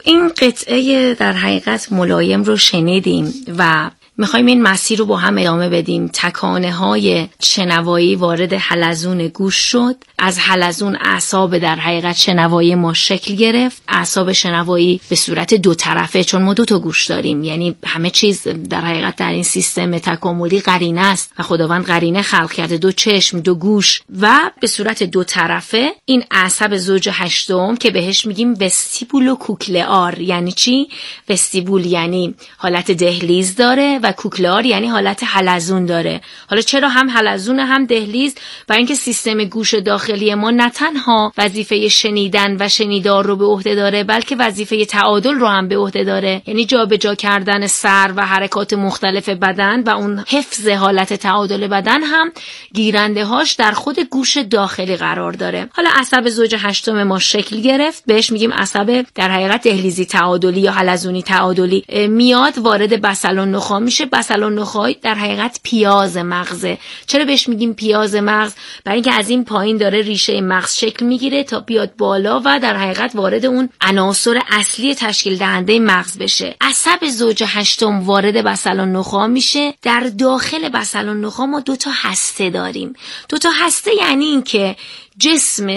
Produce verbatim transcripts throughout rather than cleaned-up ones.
این قطعه در حقیقت ملایم رو شنیدیم و میخوایم این مسیر رو با هم ادامه بدیم. تکانه های شنوایی وارد حلزون گوش شد، از حلزون اعصاب در حقیقت شنوایی ما شکل گرفت. اعصاب شنوایی به صورت دو طرفه، چون ما دو تا گوش داریم، یعنی همه چیز در حقیقت در این سیستم تکاملی قرینه است و خداوند قرینه خلق کرده، دو چشم، دو گوش و به صورت دو طرفه. این اعصاب زوج هشتم که بهش میگیم وستیبولو کوکلئار. یعنی چی؟ وستیبول یعنی حالت دهلیز داره و کوکلئار یعنی حالت حلزون داره. حالا چرا هم حلزون هم دهلیز؟ برای اینکه سیستم گوش داخلی ما نه تنها وظیفه شنیدن و شنیدار رو به عهده داره، بلکه وظیفه تعادل رو هم به عهده داره، یعنی جابجا کردن سر و حرکات مختلف بدن و اون حفظ حالت تعادل بدن هم گیرنده هاش در خود گوش داخلی قرار داره. حالا عصب زوج هشتم ما شکل گرفت، بهش میگیم عصب در حقیقت دهلیزی تعادلی یا حلزونی تعادلی. میاد وارد بسل النخاع میشه. بسل النخاع در حقیقت پیاز مغزه. چرا بهش میگیم پیاز مغز؟ برای اینکه از این پایین داره ریشه مغز شکل میگیره تا بیاد بالا و در حقیقت وارد اون عناصر اصلی تشکیل دهنده مغز بشه. عصب زوج هشتم وارد بسل النخاع میشه. در داخل بسل النخاع ما دو تا هسته داریم. دو تا هسته یعنی این که جسم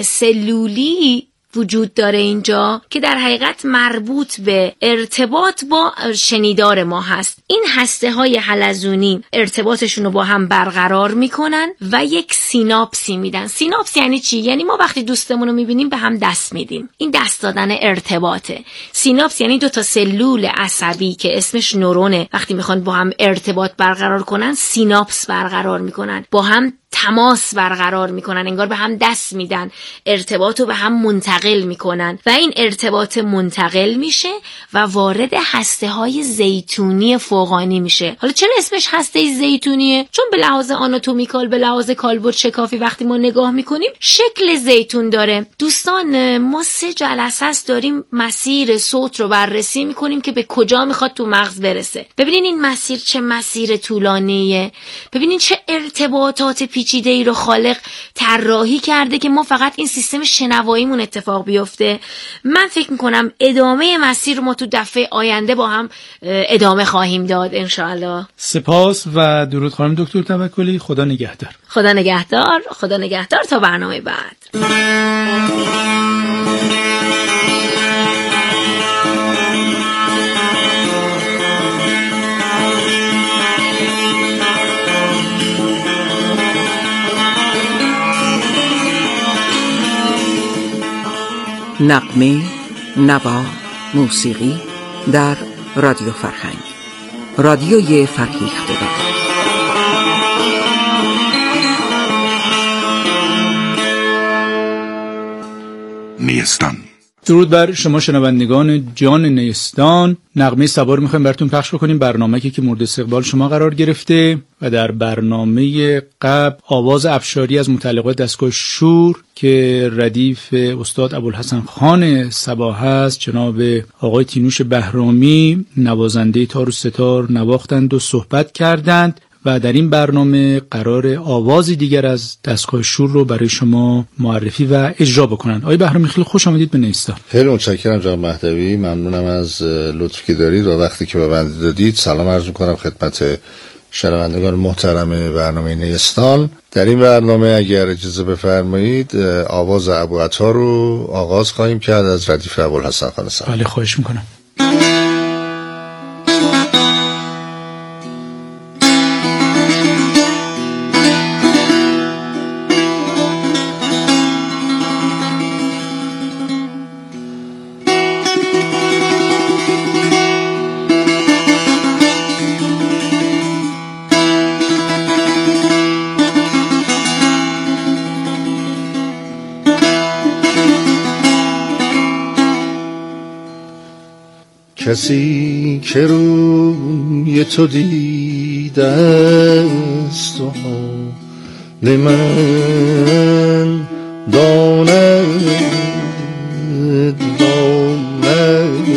سلولی وجود داره اینجا که در حقیقت مربوط به ارتباط با شنیدار ما هست. این هسته های حلزونی ارتباطشون رو با هم برقرار میکنن و یک سیناپسی میدن. سیناپس یعنی چی؟ یعنی ما وقتی دوستمون رو میبینیم به هم دست میدیم. این دست دادن ارتباطه. سیناپس یعنی دو تا سلول عصبی که اسمش نورونه، وقتی میخوان با هم ارتباط برقرار کنن سیناپس برقرار میکنن، با هم تماس برقرار میکنن، انگار به هم دست میدن، ارتباط رو به هم منتقل میکنن و این ارتباط منتقل میشه و وارد هسته های زیتونی فوقانی میشه. حالا چرا اسمش هسته زیتونیه؟ چون به لحاظ آناتومیکال، به لحاظ کالبد شکافی وقتی ما نگاه میکنیم شکل زیتون داره. دوستان ما سه جلسه است داریم مسیر صوت رو بررسی میکنیم که به کجا میخواد تو مغز برسه. ببینین این مسیر چه مسیر طولانیه، ببینین چه ارتباطات پیچیده ای رو خالق طراحی کرده که ما فقط این سیستم شنواییمون اتفاق بیفته. من فکر میکنم ادامه مسیر ما تو دفعه آینده با هم ادامه خواهیم داد انشاءالله. سپاس و درود خانم دکتر توکلی. خدا نگهدار. خدا نگهدار. خدا نگهدار تا برنامه بعد. نغمه، نوا، موسیقی در رادیو فرهنگ، رادیوی فرهیختگان. نیستان. درود بر شما شنوندگان جان نیستان. نغمه صبا رو میخوایم براتون پخش بکنیم، برنامه‌ای که مورد استقبال شما قرار گرفته و در برنامه قبل آواز افشاری از متعلقات دستگاه شور که ردیف استاد ابوالحسن خان صبا هست، جناب آقای تینوش بهرامی نوازنده تار و ستار نواختند و صحبت کردند و در این برنامه قرار آوازی دیگر از دستگاه شور رو برای شما معرفی و اجرا بکنن. آقای بهرامی خیلی خوش آمدید به نیستان. خیلی متشکرم جناب مهدوی، ممنونم از لطفی که دارید و وقتی که به بنده دادید. سلام عرض می‌کنم خدمت شنوندگان محترم برنامه نیستان. در این برنامه اگر اجازه بفرمایید آواز ابو عطا رو آغاز خواهیم کرد از ردیف ابوالحسن خان صبا. بله خواهش می‌کنم. کسی که روی تو دیده است و حال من داند داند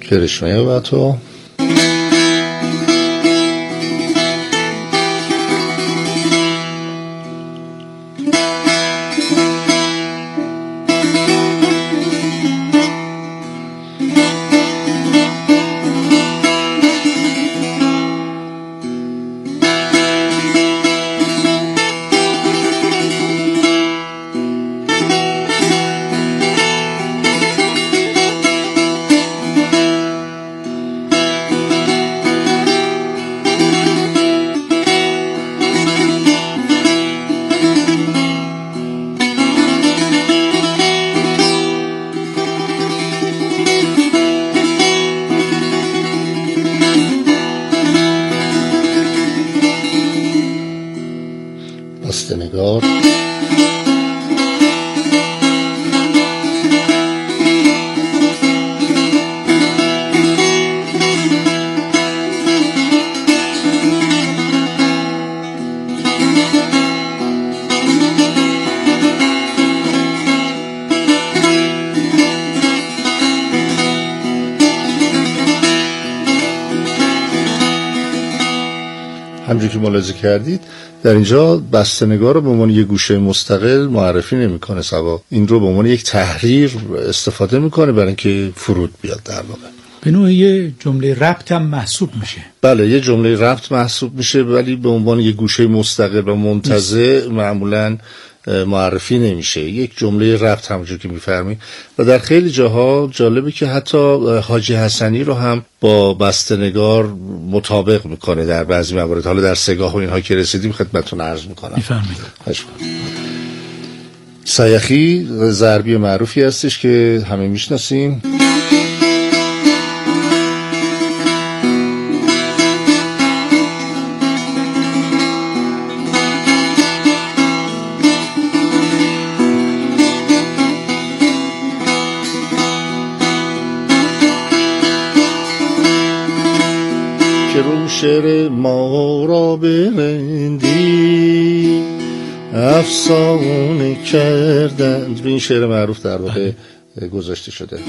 کرشمه و تو بسته‌نگار. همونجوری که ملاحظه کردید در اینجا بسته‌نگار رو به عنوان یک گوشه مستقل معرفی نمی‌کنه سوا این رو به عنوان یک تحریر استفاده می‌کنه برای اینکه فرود بیاد در واقع. به نوعی یه جمله ربط هم محسوب میشه. بله یه جمله ربط محسوب میشه ولی به عنوان یک گوشه مستقل و منتزع معمولاً معرفی نمیشه. یک جمله ربط همونجور که میفرمی و در خیلی جاها جالبه که حتی حاجی حسنی رو هم با بسته‌نگار مطابق میکنه در بعضی موارد. حالا در سگاه و اینها که رسیدیم خدمتتون عرض میکنم. میفرمایید. سیخی ضربی معروفی هستش که همه میشناسیم. شعر ما را برندی افسانه کردند. این شعر معروف در واقع گذاشته شده.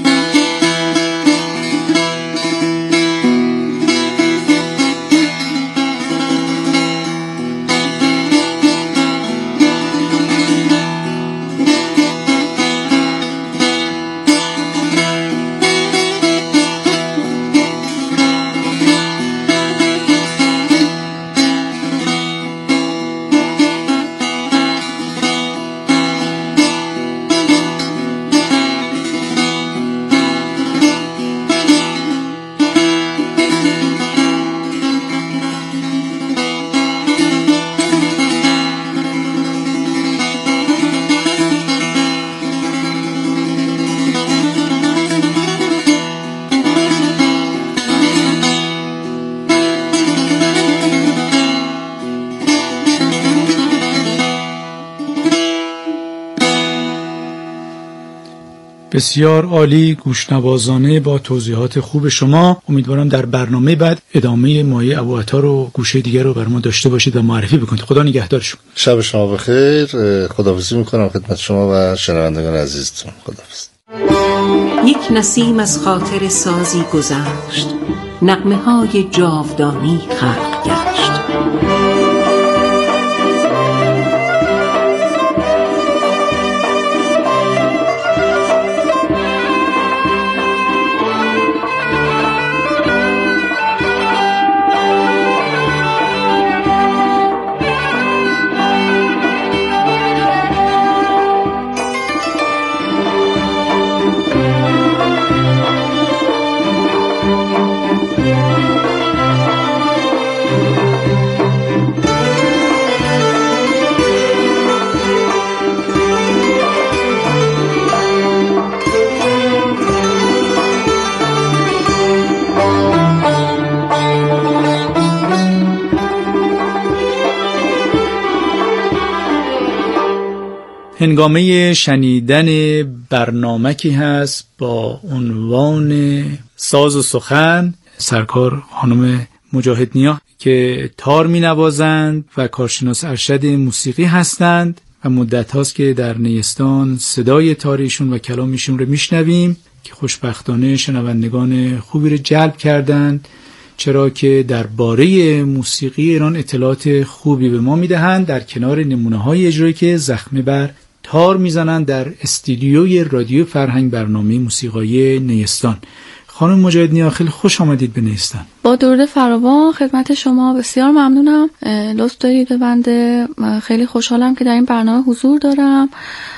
بسیار عالی، گوشنوازانه با توضیحات خوب شما. امیدوارم در برنامه بعد ادامه مایه ابوعطار و گوشه دیگر رو برام داشته باشید و معرفی بکنید. خدا نگهدارشون. شب شما بخیر. خداحافظی میکنم خدمت شما و شنوندگان عزیزتون. خداحافظ. یک نسیم از خاطر سازی گذشت، نغمه های جاودانی خلق گشت. هنگامه شنیدن برنامه‌ای هست با عنوان ساز و سخن. سرکار خانم مجاهد نیا که تار می نوازند و کارشناس ارشد موسیقی هستند و مدت هاست که در نیستان صدای تاریشون و کلامیشون رو میشنویم. که خوشبختانه شنوندگان خوبی رو جلب کردند، چرا که درباره موسیقی ایران اطلاعات خوبی به ما میدهند، در کنار نمونه‌های اجرایی که زخمه بر تار میزنند در استودیوی رادیو فرهنگ برنامه موسیقایی نیستان. خانم مجاهد نیا، خیلی خوش آمدید به نیستان. با درود فراوان خدمت شما، بسیار ممنونم، لطف دارید به بنده. خیلی خوشحالم که در این برنامه حضور دارم.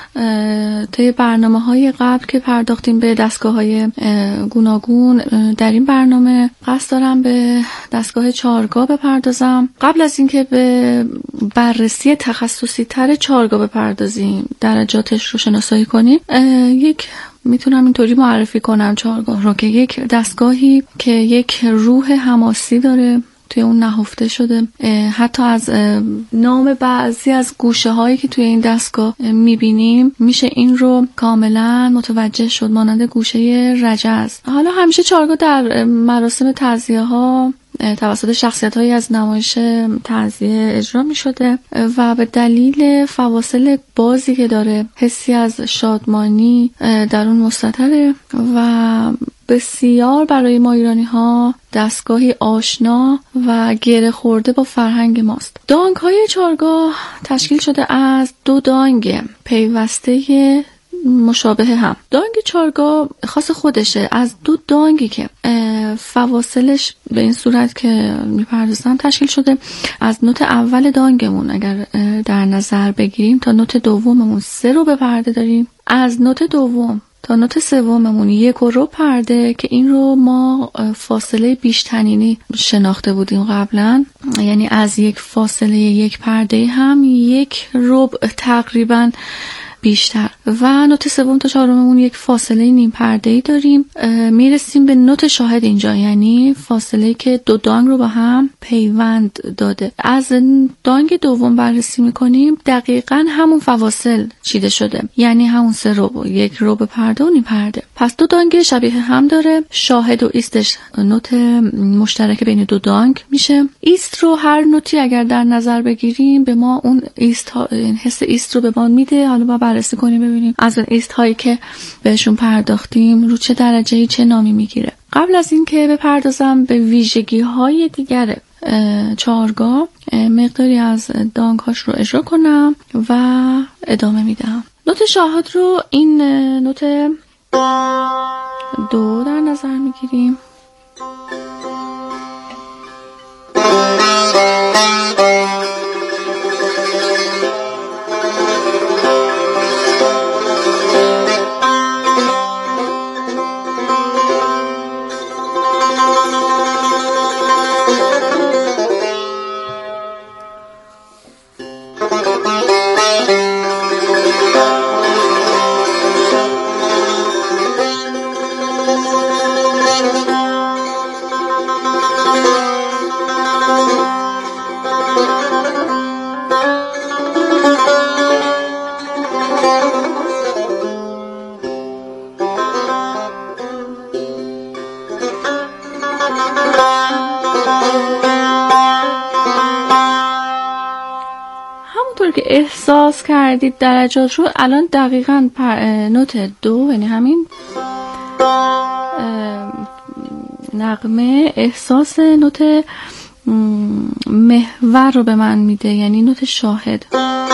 طی برنامه‌های قبل که پرداختیم به دستگاه‌های گوناگون، در این برنامه قصد دارم به دستگاه چهارگاه بپردازم. قبل از اینکه به بررسی تخصصی تر چهارگاه بپردازیم، درجاتش رو شناسایی کنیم، یک میتونم اینطوری معرفی کنم چهارگاه رو که یک دستگاهی که یک روح حماسی داره، توی اون نهفته شده. حتی از نام بعضی از گوشه هایی که توی این دستگاه میبینیم میشه این رو کاملا متوجه شد، مانند گوشه رجز. حالا همیشه چهارگاه در مراسم تعزیه ها توسط شخصیت هایی از نمایش تعزیه اجرا می شده و به دلیل فواصل بازی که داره، حسی از شادمانی در اون مستتره و بسیار برای ما ایرانی ها دستگاهی آشنا و گره خورده با فرهنگ ماست. دانگ های چهارگاه تشکیل شده از دو دانگ پیوسته مشابه هم. دانگ چهارگاه خاص خودشه، از دو دانگی که فواصلش به این صورت که میپردازم تشکیل شده. از نوت اول دانگمون اگر در نظر بگیریم تا نوت دوممون سه رو به پرده داریم، از نوت دوم تا نوت سوممون یک رو پرده که این رو ما فاصله بیشتنینی شناخته بودیم قبلا، یعنی از یک فاصله یک پرده هم یک ربع تقریبا بیشتر. و نوت سوم تا چهارممون یک فاصله نیم پرده‌ای داریم. میرسیم به نوت شاهد اینجا، یعنی فاصله که دو دانگ رو با هم پیوند داده. از دانگ دوم بررسی میکنیم، دقیقاً همون فواصل چیده شده، یعنی همون سه ربع، یک ربع پرده و نیم پرده. پس دو دانگ شبیه هم داره. شاهد و ایستش نوت مشترک بین دو دانگ میشه. ایست رو هر نوتی اگر در نظر بگیریم به ما اون ایست ها، حس ایست رو به ما میده. حالا با بررسی کنیم ببینیم از اون ایست هایی که بهشون پرداختیم رو چه درجه‌ای چه نامی میگیره. قبل از این که بپردازم به ویژگی های دیگر چهارگاه، مقداری از دانگ هاش رو اجرا کنم و ادامه میدم. نوت شاهد رو این نوت دو در نظر میگیریم. که احساس کردید درجات رو، الان دقیقاً نوت دو، یعنی همین نغمه، احساس نوت محور رو به من میده، یعنی نوت شاهد.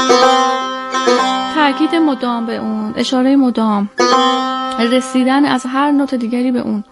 تاکید مدام به اون، اشاره مدام، رسیدن از هر نوت دیگری به اون.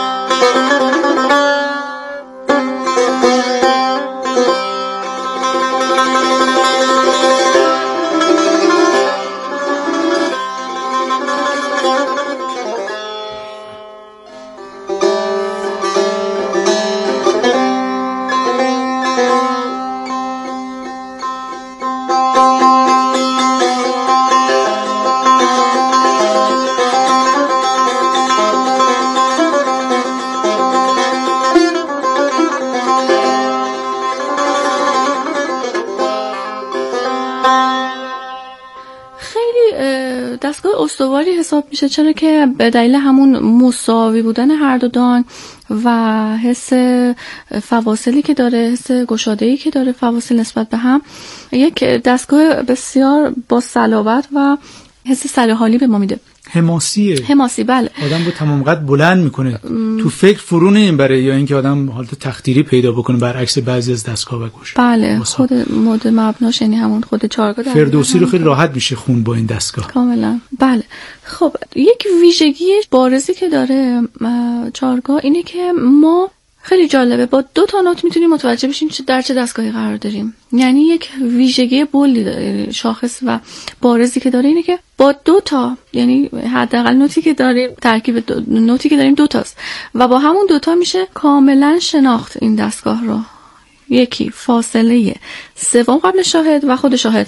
دستگاه استواری حساب میشه، چرا که به دلیل همون مساوی بودن هر دو دانگ و حس فواصلی که داره، حس گشاده‌ای که داره فواصل نسبت به هم، یک دستگاه بسیار با صلابت و حس سرحالی به ما میده. حماسیه. حماسی بله. آدم رو تمام قد بلند میکنه. ام... تو فکر فرو نمیبره یا اینکه آدم حالت تخدیری پیدا بکنه برعکس بعضی از دستگاه و گوش. بله باسا. خود مود مبناش یعنی همون خود چارگاه فردوسی رو خیلی راحت میشه خون با این دستگاه. کاملا. بله. خب یک ویژگی بارزی که داره چارگاه اینه که ما خیلی جالبه با دو تا نوت میتونیم متوجه بشیم در چه دستگاهی قرار داریم. یعنی یک ویژگی بولی داره، شاخص و بارزی که داره اینه که با دو تا، یعنی حداقل نوتی که داریم، ترکیب دو، نوتی که داریم دو تاست و با همون دو تا میشه کاملا شناخت این دستگاه رو. یکی فاصله سوم قبل شاهد و خود شاهد،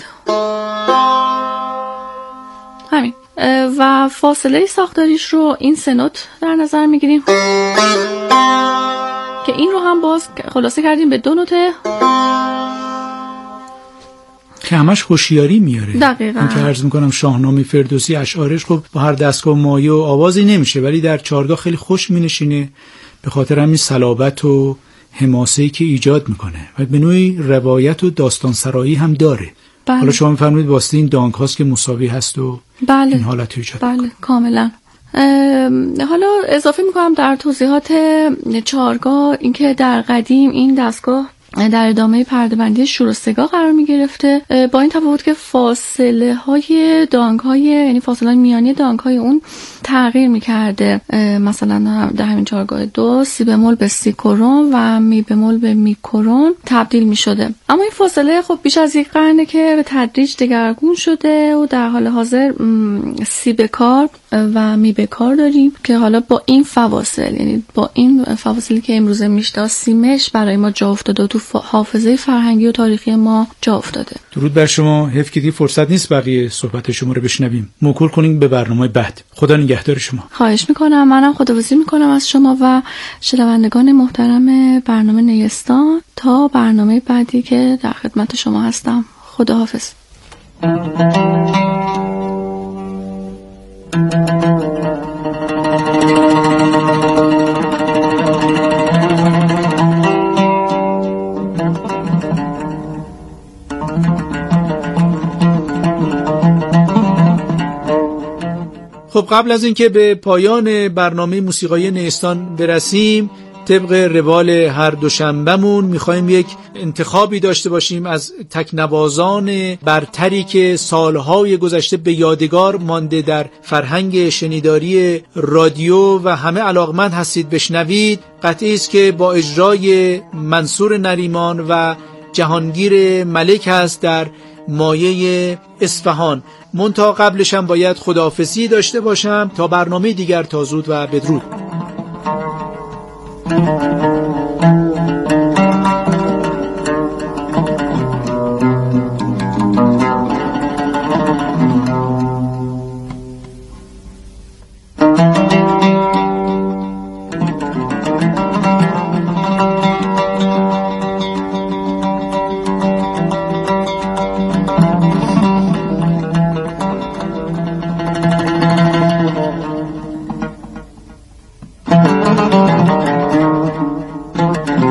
همین. و فاصله ساختاریش رو این سه نوت در نظر میگیریم که این رو هم باز خلاصه کردیم به دو نوته که همش هوشیاری میاره. دقیقاً. این که عرض میکنم شاهنامه فردوسی اشعارش خب با هر دستگاه مایه و آوازی نمیشه، ولی در چارگاه خیلی خوش مینشینه به خاطر همین صلابت و حماسه‌ای که ایجاد میکنه و به نوعی روایت و داستان سرایی هم داره. بله. حالا شما میفرمایید واسه این دانک هاست که مساوی هست و بله. این حالت ایجاد بله میکنه. کاملا. حالا اضافه میکنم در توضیحات چارگاه اینکه در قدیم این دستگاه در ادامه پرده‌بندی شور و سگا قرار می گرفته، با این تفاوت که فاصله های دانگ های یعنی فاصله میانی دانگ های اون تغییر می کرده. مثلا در همین چارگاه دو سی بمول به سی کرون و می بمول به می کرون تبدیل می شده، اما این فاصله خب بیش از یک قرنه که به تدریج دگرگون شده و در حال حاضر سی بکار و می بکار داریم که حالا با این فواصل، یعنی با این فواصلی که امروزه میشناسیمش برای ما جا افتاده و تو حافظه فرهنگی و تاریخی ما جا افتاده. درود بر شما. حیف که دیگه فرصت نیست بقیه صحبت شما رو بشنویم. موکول کنیم به برنامه بعد. خدا نگهدار شما. خواهش میکنم. منم خداحافظی میکنم از شما و شنوندگان محترم برنامه نیستان تا برنامه بعدی که در خدمت شما هستم. خداحافظ. خب قبل از اینکه به پایان برنامه موسیقایی نیستان برسیم، طبق روال هر دوشنبهمون میخوایم یک انتخابی داشته باشیم از تکنوازان برتری که سالهای گذشته به یادگار مانده در فرهنگ شنیداری رادیو و همه علاقمند هستید بشنوید. قطعی است که با اجرای منصور نریمان و جهانگیر ملک هست در مایه اصفهان. منتها قبلش هم باید خداحافظی داشته باشم تا برنامه دیگر. تا زود و بدرود. Thank you.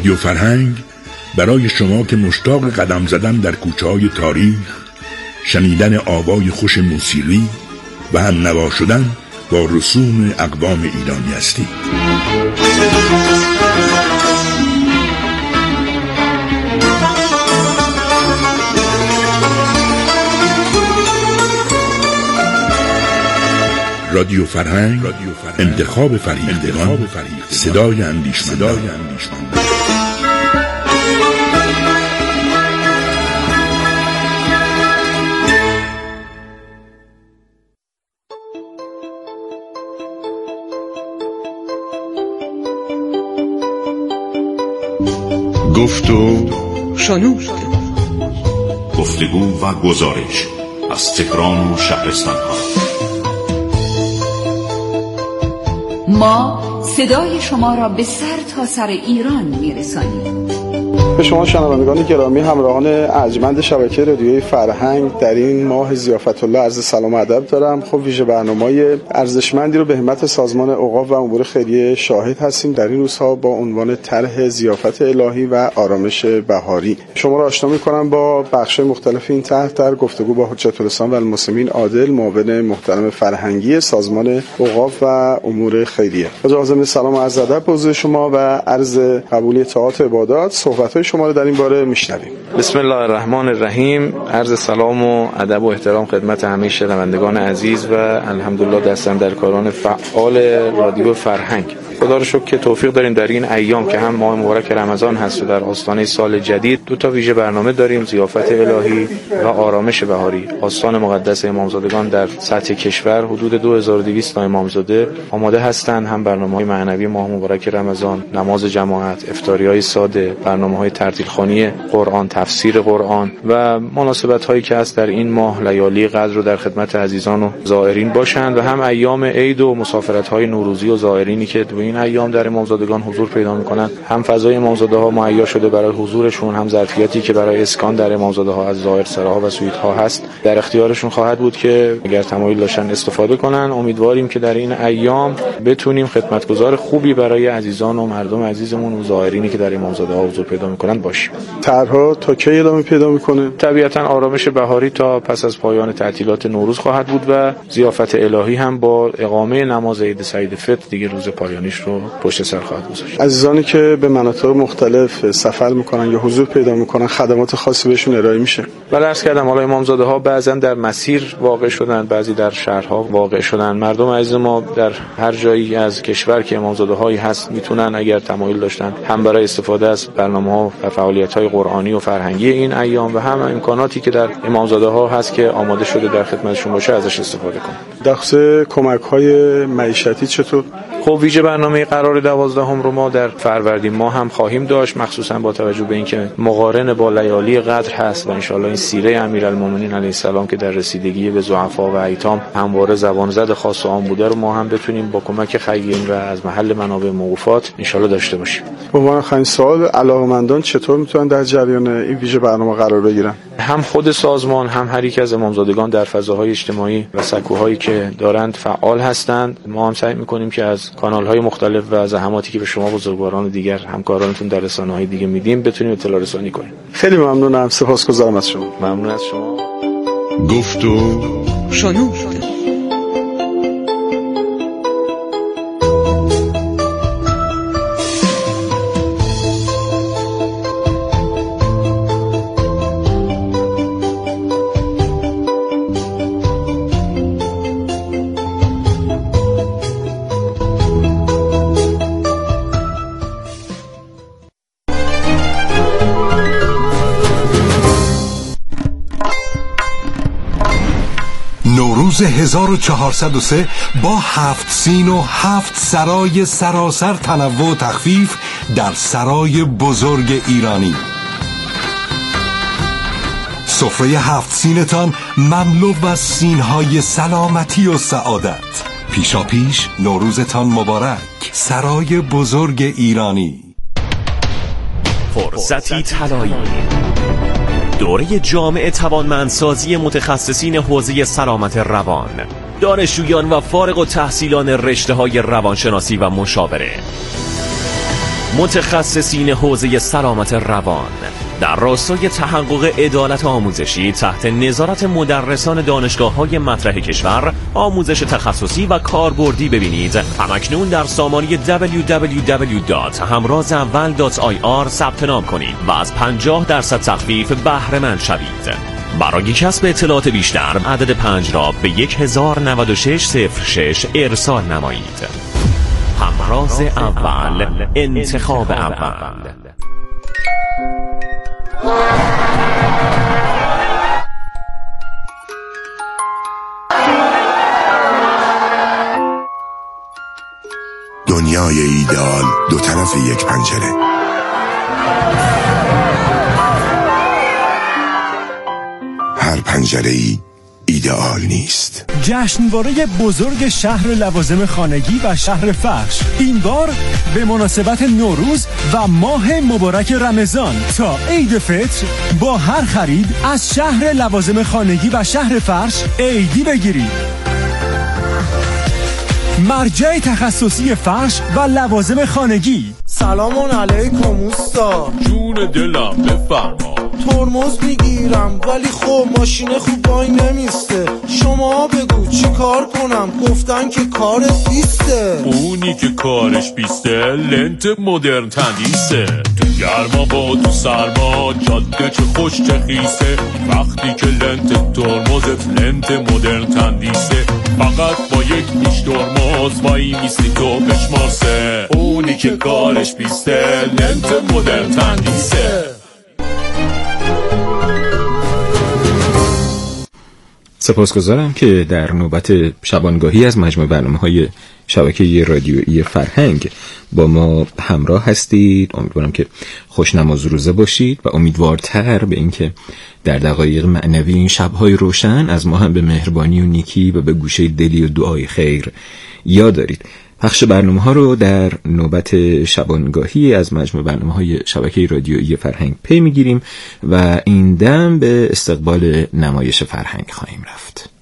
رادیو فرهنگ برای شما که مشتاق قدم زدن در کوچه‌های تاریخ، شنیدن آوای خوش موسیقی و هم نوا شدن با رسوم اقوام ایرانی هستید. رادیو فرهنگ، انتخاب فریختگان، صدای اندیشمندان. گفت و شنود. گفتگو و گزارش از تهران و شهرستان ها. ما صدای شما را به سر تا سر ایران میرسانیم. به شما شنوندگان گرامی، همراهان ارجمند شبکه رادیوی فرهنگ، در این ماه ضیافت الله عرض سلام و ادب دارم. خب ویژه برنامه‌های ارزشمندی رو به همت سازمان اوقاف و امور خیریه شاهد هستیم در این روزها با عنوان طرح ضیافت الهی و آرامش بهاری. شما را آشنا می‌کنم با بخش‌های مختلف این طرح در گفتگو با حجت الاسلام و المسلمین عادل، معاون محترم فرهنگی سازمان اوقاف و امور خیریه. با عازم سلام و عرض ادب به حضور شما و عرض قبول اطاعت عبادات، صحبت‌های شما رو در این باره میشنویم. بسم الله الرحمن الرحیم. عرض سلام و ادب و احترام خدمت همه شنوندگان عزیز و الحمدلله دستم در کاران فعال رادیو فرهنگ. خدا رو شکر که توفیق داریم در این ایام که هم ماه مبارک رمضان هست و در آستانه سال جدید دو تا ویژه برنامه داریم: ضیافت الهی و آرامش بهاری. آستان مقدس امامزادگان در سطح کشور حدود دو هزار و دویست تا امامزاده آماده هستند. هم برنامه‌های معنوی ماه مبارک رمضان، نماز جماعت، افطاری‌های ساده، برنامه‌های ترتیل‌خوانی قرآن، تفسیر قرآن و مناسبت‌هایی که هست در این ماه، لیالی قدر رو در خدمت عزیزان و زائرین باشند و هم ایام عید و مسافرت‌های نوروزی و زائرینی که این ایام در امامزادگان حضور پیدا می‌کنند. هم فضای امامزاده ها مهیا شده برای حضورشون، هم ظرفیتی که برای اسکان در امامزاده ها از ظاهر سراها و سویت ها هست در اختیارشون خواهد بود که اگر تمایل داشتن استفاده کنن. امیدواریم که در این ایام بتونیم خدمتگزار خوبی برای عزیزان و مردم عزیزمون و زائرینی که در امامزاده ها حضور پیدا می‌کنند باشیم. طرح‌ها تا کی ادامه پیدا می‌کنه؟ طبیعتاً آرامش بهاری تا پس از پایان تعطیلات نوروز خواهد بود و ضیافت الهی هم با اقامه نماز عید سعید فطر دیگه روز پایانیش رو پشت سر خواهد گذاشت. عزیزانی که به مناطق مختلف سفر میکنن یا حضور پیدا میکنن خدمات خاصی بهشون ارائه میشه؟ بله، عرض کردم حالا امامزاده ها بعضی در مسیر واقع شدن، بعضی در شهرها واقع شدن. مردم عزیز ما در هر جایی از کشور که امامزاده هایی هست میتونن اگر تمایل داشتن هم برای استفاده از برنامه‌ها و فعالیت‌های قرآنی و فرهنگی این ایام و هم امکاناتی که در امامزاده ها هست که آماده شده در خدمتشون باشه ازش استفاده کنن. در خصوص کمک‌های معیشتی چطور؟ خب ویژه برنامه قرار دوازدهم رو ما در فروردین ماه هم خواهیم داشت، مخصوصا با توجه به اینکه مقارن با لیالی قدر هست و انشالله این سیره امیرالمومنین علیه السلام که در رسیدگی به ضعفا و ایتام همواره زبان زد خاص و عام بوده رو ما هم بتونیم با کمک خیرین و از محل منابع موقوفات انشالله داشته باشیم. به عنوان خیلی سوال، علاقه‌مندان چطور میتونن در جریان این ویژه برنامه قرار بگیرن؟ هم خود سازمان هم هر یک از امامزادگان در فضاهای اجتماعی و سکوهایی که دارند فعال هستند. ما هم سعی می‌کنیم که از کانال‌های مختلف و زحماتی که به شما بزرگواران دیگر همکارانتون در رسانه‌های دیگه میدیم بتونیم اطلاع رسانی کنیم. خیلی ممنونم، سپاسگزارم از شما. ممنون از شما. گفت و شنود. نوروز هزار و چهارصد و سه با هفت سین و هفت سرای سراسر تنوع و تخفیف در سرای بزرگ ایرانی. سفره هفت سینتان مملو از سینهای سلامتی و سعادت. پیشا پیش نوروزتان مبارک. سرای بزرگ ایرانی. فرصتی طلایی، دوره جامع توانمندسازی متخصصین حوزه سلامت روان، دانشجویان و فارغ التحصیلان رشته‌های روانشناسی و مشاوره. متخصصین حوزه سلامت روان در راستای تحقق عدالت آموزشی تحت نظارت مدرسان دانشگاه‌های مطرح کشور آموزش تخصصی و کاربردی ببینید. همکنون در سامانه دبلیو دبلیو دبلیو دات همراز اول دات آی آر ثبت نام کنید و از پنجاه درصد تخفیف بهره مند شوید. برای کسب اطلاعات بیشتر عدد پنج را به یک هزار و نود و شش صفر شش ارسال نمایید. همراز اول، انتخاب اول. دنیای ایدئال دو طرف یک پنجره. هر پنجره ای ایدئال نیست. جشنواره بزرگ شهر لوازم خانگی و شهر فرش این بار به مناسبت نوروز و ماه مبارک رمضان تا عید فطر با هر خرید از شهر لوازم خانگی و شهر فرش عیدی بگیرید. مرجع تخصصی فرش و لوازم خانگی. سلام علیکم اوستا. جون دلم بفرما. ترمز میگیرم ولی خب ماشین خوب وای نمیسته. شما بگو چی کار کنم؟ گفتن که کارت بیسته. اونی که کارش بیسته لنت مدرن تندیسه. تو گرما با تو سرما جاده چه خوش چه خیسه. وقتی که لنت ترمزت لنت مدرن تندیسه فقط با یک پیش ترمز وای میستی تو بشمارسه. اونی که کارش بیسته لنت مدرن تندیسه. سپاسگزارم که در نوبت شبانگاهی از مجموع برنامه‌های شبکه رادیویی فرهنگ با ما همراه هستید. امیدوارم که خوشنماز روزه باشید و امیدوارتر به اینکه در دقایق معنوی این شب‌های روشن از ما هم به مهربانی و نیکی و به گوشه دلی و دعای خیر یاد دارید. پخش برنامه‌ها رو در نوبت شبانگاهی از مجموع برنامه‌های شبکه رادیویی فرهنگ پی می‌گیریم و این دم به استقبال نمایش فرهنگ خواهیم رفت.